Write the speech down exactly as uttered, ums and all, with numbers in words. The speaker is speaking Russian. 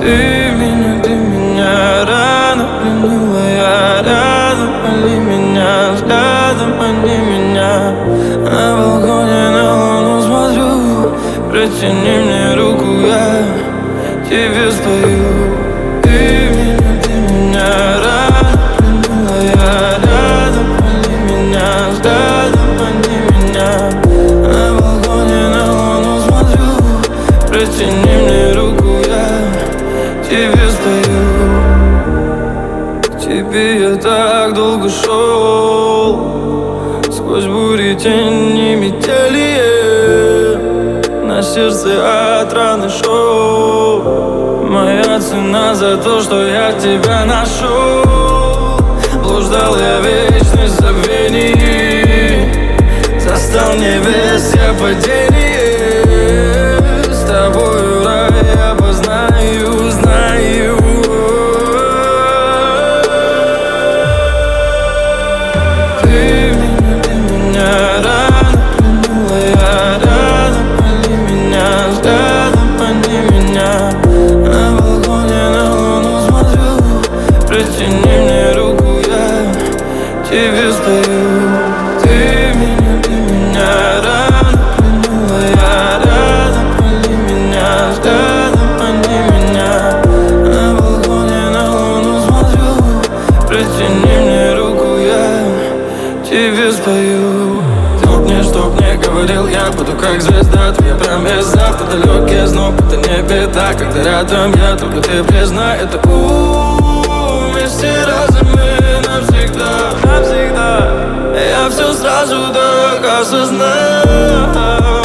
Ты меня, ты меня рано пленила, я рядом, пали меня взглядом, мани меня. На балконе на луну смотрю, протяни мне руку, я тебе спою. Ты меня, ты меня рано пленила, я рядом, пали меня взглядом, мани меня. На балконе на луну смотрю, протяни мне руку, я тебе спою. К тебе я так долго шел, сквозь бури, тени, метели. На сердце от раны шел. Моя цена за то, что я тебя нашел. Блуждал я вечность забвений, застал небес я падение. С тобою рай я познаю, знаю. Ты меня, ты меня рано пленила, я рядом, пали меня взглядом, мани меня. На балконе на луну смотрю, протяни мне руку, я тебе спою. Ты меня, ты меня рано пленила, я рядом, пали меня взглядом, мани меня. На балконе на луну смотрю, протяни мне руку, я тебе спою. Чтоб мне, чтоб не говорил, я буду как звезда. Твоя прям завтра далекий зноб, это не беда. Когда рядом я, только ты признай это. У-у-у, вместе разом мы навсегда, навсегда. Я все сразу так осознал.